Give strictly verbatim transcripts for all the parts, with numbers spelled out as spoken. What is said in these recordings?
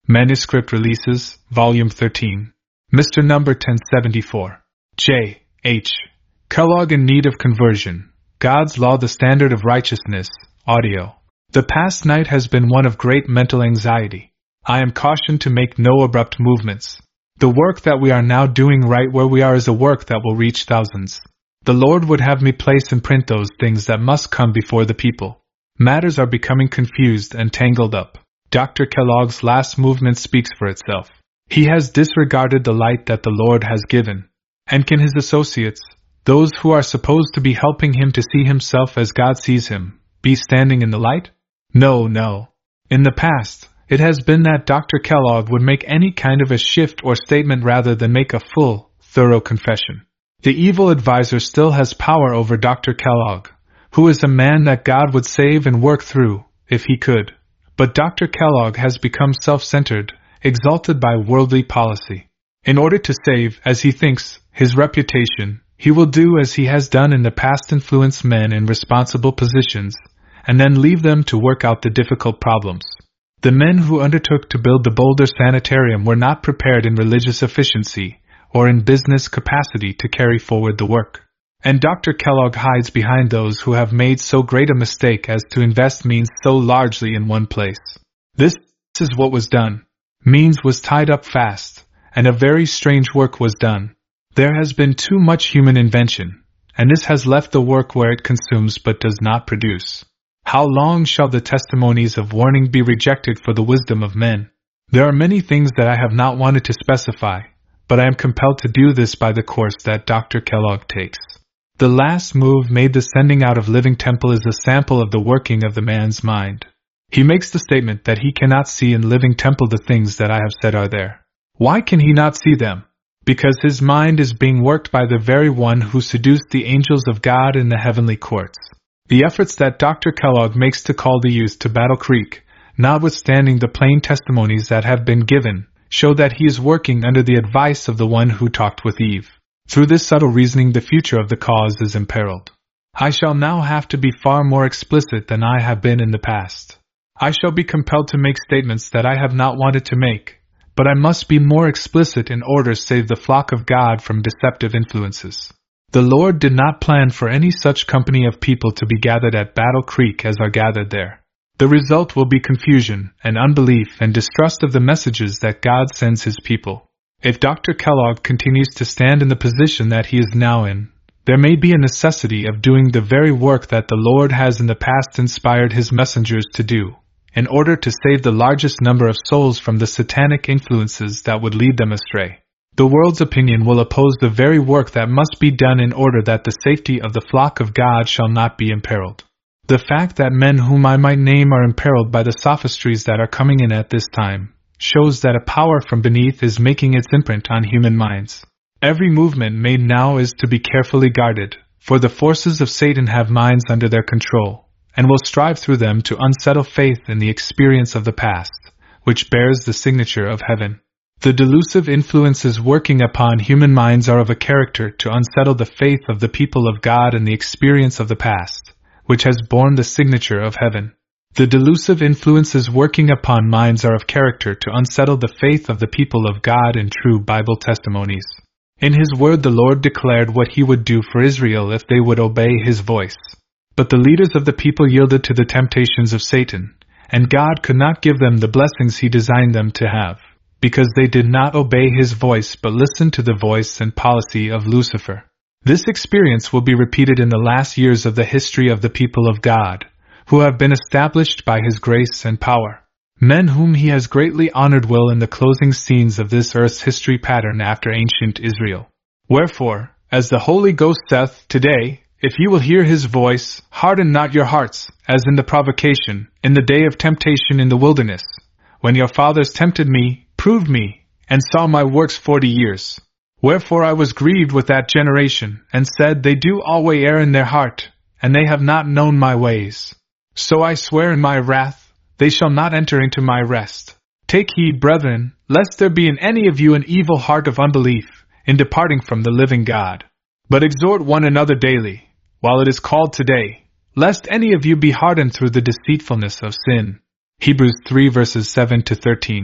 Manuscript Releases, Volume thirteen. Mister Number ten seventy-four. J. H. Kellogg in Need of Conversion. God's Law, the Standard of Righteousness. Audio. The past night has been one of great mental anxiety. I am cautioned to make no abrupt movements. The work that we are now doing right where we are is a work that will reach thousands. The Lord would have me place and print those things that must come before the people. Matters are becoming confused and tangled up. Doctor Kellogg's last movement speaks for itself. He has disregarded the light that the Lord has given. And can his associates, those who are supposed to be helping him to see himself as God sees him, be standing in the light? No, no. In the past, it has been that Doctor Kellogg would make any kind of a shift or statement rather than make a full, thorough confession. The evil advisor still has power over Doctor Kellogg, who is a man that God would save and work through, if he could. But Doctor Kellogg has become self-centered, exalted by worldly policy. In order to save, as he thinks, his reputation, he will do as he has done in the past, influence men in responsible positions, and then leave them to work out the difficult problems. The men who undertook to build the Boulder Sanitarium were not prepared in religious efficiency or in business capacity to carry forward the work. And Doctor Kellogg hides behind those who have made so great a mistake as to invest means so largely in one place. This is what was done. Means was tied up fast, and a very strange work was done. There has been too much human invention, and this has left the work where it consumes but does not produce. How long shall the testimonies of warning be rejected for the wisdom of men? There are many things that I have not wanted to specify, but I am compelled to do this by the course that Doctor Kellogg takes. The last move made, the sending out of Living Temple, is a sample of the working of the man's mind. He makes the statement that he cannot see in Living Temple the things that I have said are there. Why can he not see them? Because his mind is being worked by the very one who seduced the angels of God in the heavenly courts. The efforts that Doctor Kellogg makes to call the youth to Battle Creek, notwithstanding the plain testimonies that have been given, show that he is working under the advice of the one who talked with Eve. Through this subtle reasoning, the future of the cause is imperiled. I shall now have to be far more explicit than I have been in the past. I shall be compelled to make statements that I have not wanted to make, but I must be more explicit in order to save the flock of God from deceptive influences. The Lord did not plan for any such company of people to be gathered at Battle Creek as are gathered there. The result will be confusion and unbelief and distrust of the messages that God sends his people. If Doctor Kellogg continues to stand in the position that he is now in, there may be a necessity of doing the very work that the Lord has in the past inspired his messengers to do, in order to save the largest number of souls from the satanic influences that would lead them astray. The world's opinion will oppose the very work that must be done in order that the safety of the flock of God shall not be imperiled. The fact that men whom I might name are imperiled by the sophistries that are coming in at this time shows that a power from beneath is making its imprint on human minds. Every movement made now is to be carefully guarded, for the forces of Satan have minds under their control, and will strive through them to unsettle faith in the experience of the past, which bears the signature of heaven. The delusive influences working upon human minds are of a character to unsettle the faith of the people of God in the experience of the past, which has borne the signature of heaven. The delusive influences working upon minds are of character to unsettle the faith of the people of God in true Bible testimonies. In his word the Lord declared what he would do for Israel if they would obey his voice. But the leaders of the people yielded to the temptations of Satan, and God could not give them the blessings he designed them to have, because they did not obey his voice but listened to the voice and policy of Lucifer. This experience will be repeated in the last years of the history of the people of God, who have been established by his grace and power. Men whom he has greatly honored will in the closing scenes of this earth's history pattern after ancient Israel. Wherefore, as the Holy Ghost saith, today, if ye will hear his voice, harden not your hearts, as in the provocation, in the day of temptation in the wilderness, when your fathers tempted me, proved me, and saw my works forty years. Wherefore I was grieved with that generation, and said, they do alway err in their heart, and they have not known my ways. So I swear in my wrath, they shall not enter into my rest. Take heed, brethren, lest there be in any of you an evil heart of unbelief, in departing from the living God. But exhort one another daily, while it is called today, lest any of you be hardened through the deceitfulness of sin. Hebrews three verses seven to thirteen.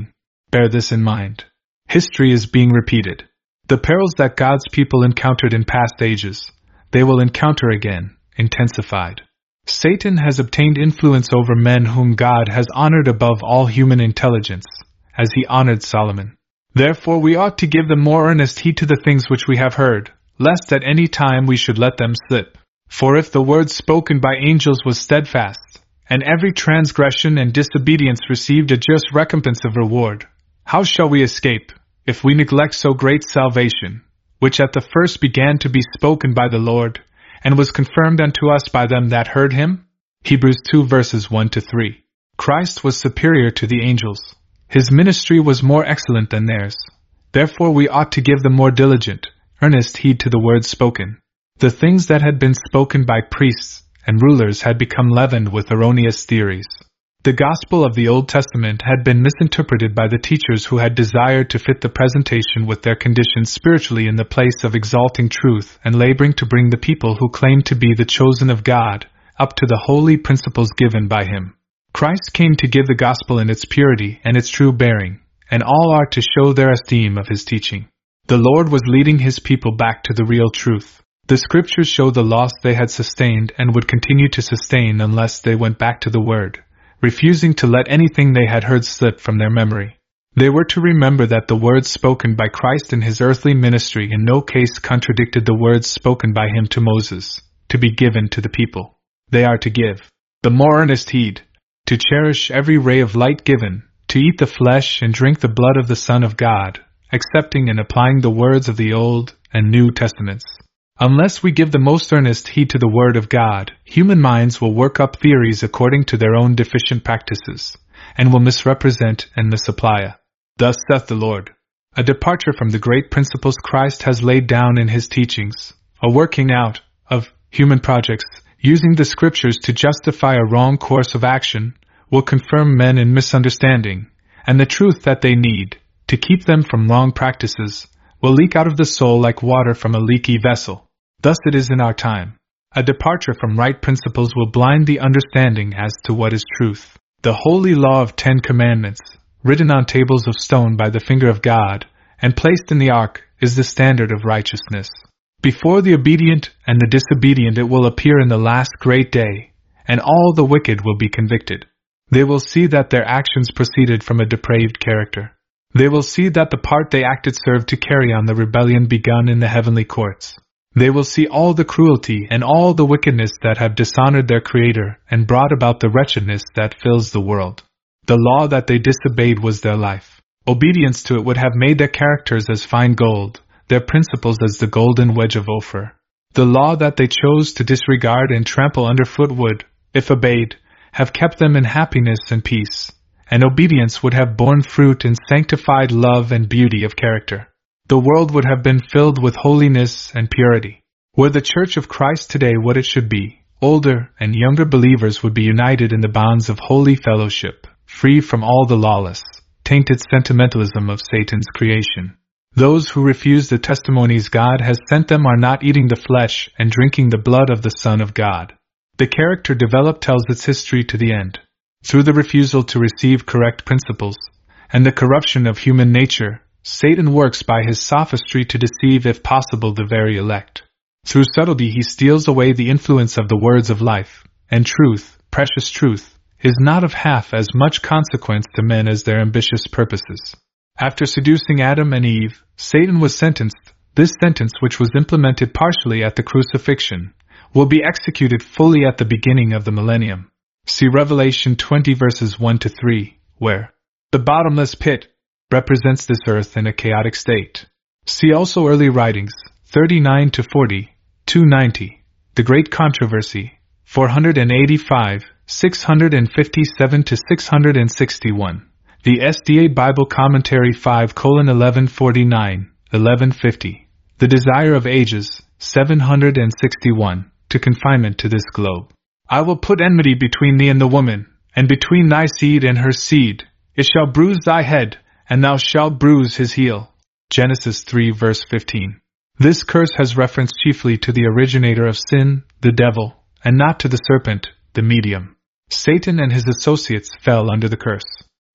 Bear this in mind. History is being repeated. The perils that God's people encountered in past ages, they will encounter again, intensified. Satan has obtained influence over men whom God has honored above all human intelligence, as he honored Solomon. Therefore we ought to give the more earnest heed to the things which we have heard, lest at any time we should let them slip. For if the word spoken by angels was steadfast, and every transgression and disobedience received a just recompense of reward, how shall we escape, if we neglect so great salvation, which at the first began to be spoken by the Lord, and was confirmed unto us by them that heard him? Hebrews two verses one to three. Christ was superior to the angels. His ministry was more excellent than theirs. Therefore we ought to give the more diligent, earnest heed to the words spoken. The things that had been spoken by priests and rulers had become leavened with erroneous theories. The gospel of the Old Testament had been misinterpreted by the teachers who had desired to fit the presentation with their condition spiritually in the place of exalting truth and laboring to bring the people who claimed to be the chosen of God up to the holy principles given by him. Christ came to give the gospel in its purity and its true bearing, and all are to show their esteem of his teaching. The Lord was leading his people back to the real truth. The scriptures show the loss they had sustained and would continue to sustain unless they went back to the word, refusing to let anything they had heard slip from their memory. They were to remember that the words spoken by Christ in his earthly ministry in no case contradicted the words spoken by him to Moses, to be given to the people. They are to give the more earnest heed, to cherish every ray of light given, to eat the flesh and drink the blood of the Son of God, accepting and applying the words of the Old and New Testaments. Unless we give the most earnest heed to the Word of God, human minds will work up theories according to their own deficient practices, and will misrepresent and misapply. Thus saith the Lord. A departure from the great principles Christ has laid down in his teachings, a working out of human projects, using the scriptures to justify a wrong course of action, will confirm men in misunderstanding, and the truth that they need, to keep them from wrong practices, will leak out of the soul like water from a leaky vessel. Thus it is in our time. A departure from right principles will blind the understanding as to what is truth. The holy law of Ten Commandments, written on tables of stone by the finger of God, and placed in the ark, is the standard of righteousness. Before the obedient and the disobedient it will appear in the last great day, and all the wicked will be convicted. They will see that their actions proceeded from a depraved character. They will see that the part they acted served to carry on the rebellion begun in the heavenly courts. They will see all the cruelty and all the wickedness that have dishonored their Creator and brought about the wretchedness that fills the world. The law that they disobeyed was their life. Obedience to it would have made their characters as fine gold, their principles as the golden wedge of Ophir. The law that they chose to disregard and trample underfoot would, if obeyed, have kept them in happiness and peace, and obedience would have borne fruit in sanctified love and beauty of character. The world would have been filled with holiness and purity. Were the Church of Christ today what it should be, older and younger believers would be united in the bonds of holy fellowship, free from all the lawless, tainted sentimentalism of Satan's creation. Those who refuse the testimonies God has sent them are not eating the flesh and drinking the blood of the Son of God. The character developed tells its history to the end. Through the refusal to receive correct principles, and the corruption of human nature, Satan works by his sophistry to deceive if possible the very elect. Through subtlety he steals away the influence of the words of life, and truth, precious truth, is not of half as much consequence to men as their ambitious purposes. After seducing Adam and Eve, Satan was sentenced. This sentence, which was implemented partially at the crucifixion, will be executed fully at the beginning of the millennium. See Revelation twenty verses one to three, where the bottomless pit represents this earth in a chaotic state. See also early writings, thirty-nine to forty, two ninety, the Great Controversy, four eighty-five, six fifty-seven to six sixty-one, the S D A Bible Commentary five eleven forty-nine, eleven fifty, The Desire of Ages, seven sixty-one, to confinement to this globe. I will put enmity between thee and the woman, and between thy seed and her seed. It shall bruise thy head, and thou shalt bruise his heel. Genesis three verse fifteen. This curse has reference chiefly to the originator of sin, the devil, and not to the serpent, the medium. Satan and his associates fell under the curse.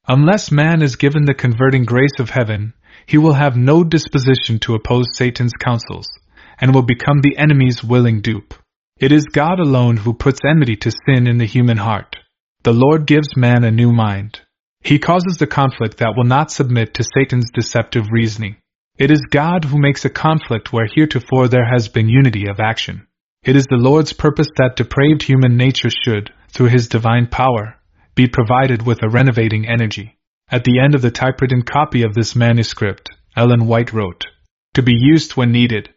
Unless man is given the converting grace of heaven, he will have no disposition to oppose Satan's counsels, and will become the enemy's willing dupe. It is God alone who puts enmity to sin in the human heart. The Lord gives man a new mind. He causes the conflict that will not submit to Satan's deceptive reasoning. It is God who makes a conflict where heretofore there has been unity of action. It is the Lord's purpose that depraved human nature should, through His divine power, be provided with a renovating energy. At the end of the typewritten copy of this manuscript, Ellen White wrote, "To be used when needed,